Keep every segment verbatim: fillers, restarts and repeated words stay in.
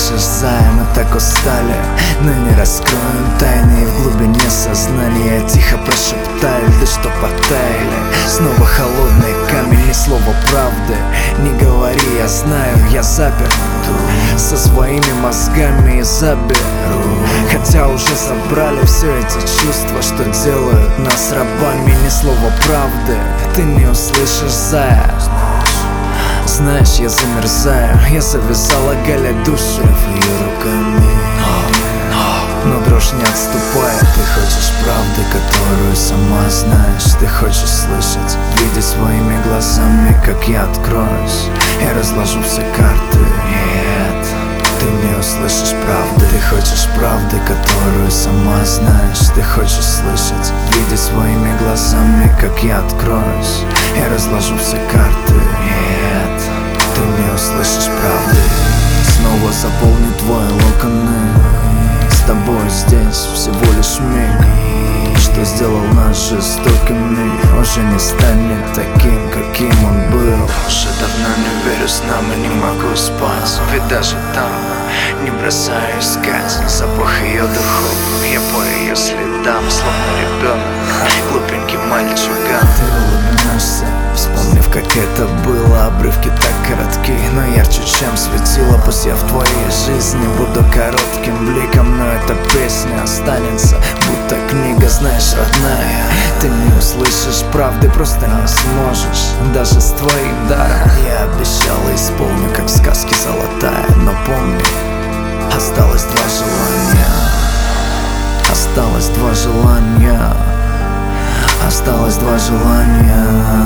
услышишь, зая, мы так устали, но не раскроем тайны. И в глубине сознания тихо прошептали, да что потаяли. Снова холодный камень, ни слова правды. Не говори, я знаю, я запер со своими мозгами и заберу. Хотя уже забрали все эти чувства, что делают нас рабами. Ни слова правды ты не услышишь, зая. Знаешь, я замерзаю, я завязала Галя душу в ее руками, но дрожь не отступает. Ты хочешь правды, которую сама знаешь. Ты хочешь слышать, видеть своими глазами, как я откроюсь. Я разложу все карты. Нет, ты не услышишь правды. Ты хочешь правды, которую сама знаешь. Ты хочешь слышать, видеть своими глазами, как я откроюсь. Я разложу все карты. Нет, ты не услышишь правды. Снова заполню твои локоны. С тобой здесь всего лишь миг, что сделал нас жестокими. Уже не станет таким, каким он был. Уже давно не верю снам и не могу спать. Ведь даже там не бросаю искать запах ее духов. Я по ее следам, словно ребенок, глупенький мальчуган. Ты улыбнешься, вспомнив, как это было. Обрывки так коротки, но ярче, чем светило. Пусть я в твоей жизни буду коротким бликом, но эта песня останется, будто книга. Знаешь, родная, ты не услышишь правды, просто не сможешь. Даже с твоим даром я обещал и исполню, как в сказке золотая. Но помни, осталось два желания. Осталось два желания. Осталось два желания.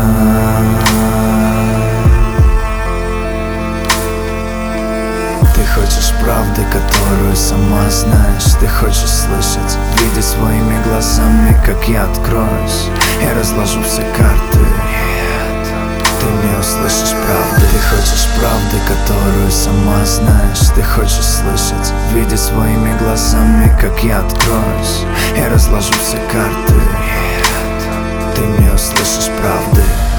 Ты хочешь правды, которую сама знаешь. Ты хочешь слышать, видеть своими глазами, как я откроюсь. Я разложу все карты. Нет, ты не услышишь правды. Ты хочешь правды, которую сама знаешь. Ты хочешь слышать, видеть своими глазами, как я откроюсь. Я разложу все карты. Нет, ты не услышишь правды.